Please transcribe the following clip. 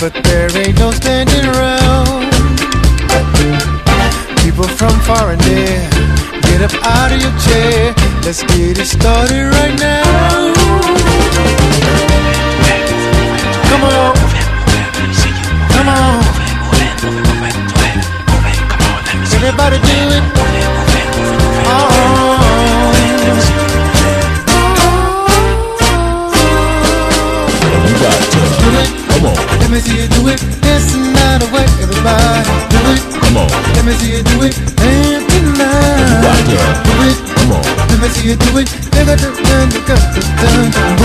but there ain't no standing around. People from far and near, get up out of your chair. Let's get it started right now. Come on, come on. Everybody do it. You got to do it. Come on. Let me see you do it. Dance the night away. Everybody do it. Come on. Let me see you do it. Dance the night. You got to do it. Come on. Let me see you do it.